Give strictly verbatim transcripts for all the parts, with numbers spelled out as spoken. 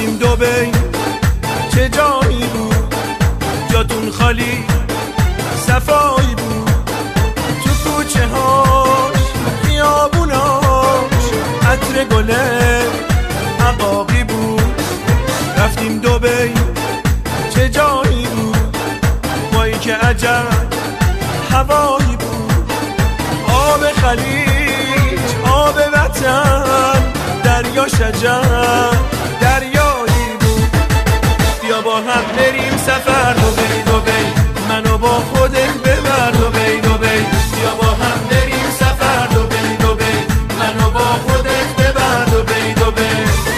رفتیم دبی چه جایی بود، جاتون خالی صفایی بود، تو کوچه هاش خیابوناش عطر گله عقاقی بود. رفتیم دبی چه جایی بود، وای که عجب هوایی بود. آب خلیج آب وطن، دریا شجر دریایی بود. بیا با هم بریم سفر دبی دبی، منو با خودت ببر دبی دبی. بیا با هم بریم سفر دبی دبی، منو با خودت ببر دبی دبی.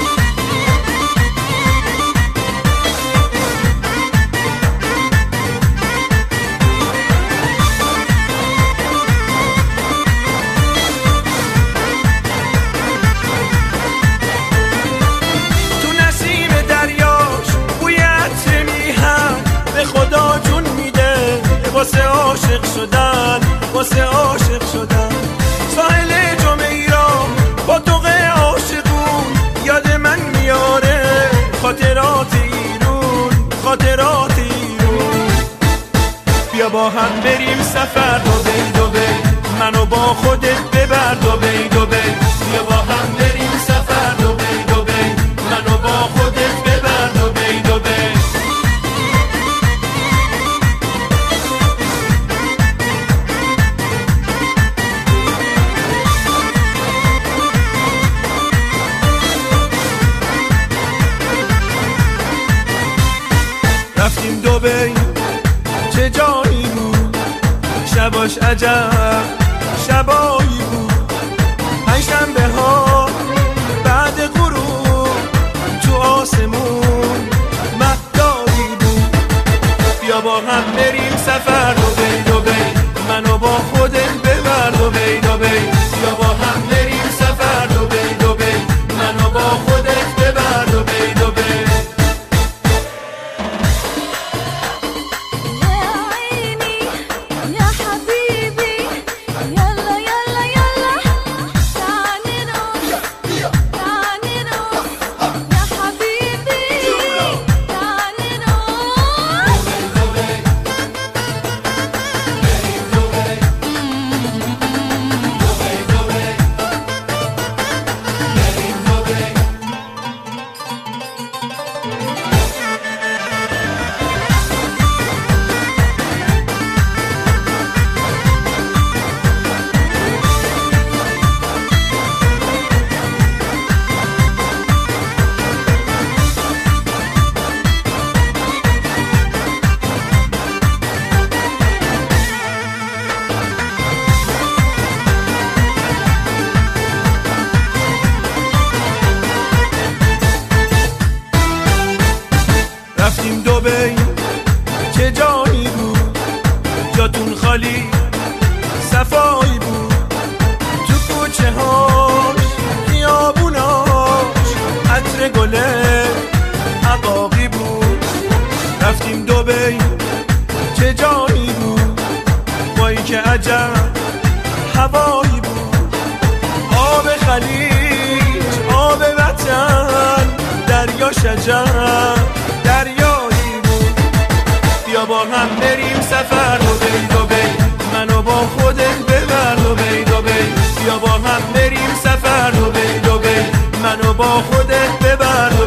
خدا جون میده واسه عاشق شدن، واسه عاشق شدن. ساحل جمیرا با دوغه عاشقون یاد من میاره، خاطرات ایرون خاطرات ایرون. بیا با هم بریم سفر دبی دبی، منو با خودت ببر دبی دبی. بیا با هم بریم سفر دبی دبی، منو با خودت ببر دبی دبی. رفتیم دبی چه جایی بود، شباش عجب شبایی بود. پنجشنبه ها بعد غروب تو آسمون مهدایی بود. بیا با هم بریم سفر دبی دبی، منو با خودت ببر دبی دبی. بیا با هم بریم سفر دبی دبی، منو با خودت ببر دبی دبی. رفتیم دبی چه جایی بود، جاتون خالی صفایی بود، تو کوچه هاش خیابوناش عطر گله عقاقی بود. رفتیم دبی چه جایی بود، وای که عجب هوایی بود. آب خلیج آب وطن، دریا شجر دریایی بود. بیا با هم بریم سفر دبی دبی، منو با خودت ببر دبی دبی. بیا با هم بریم سفر دبی دبی، منو با خودت ببر.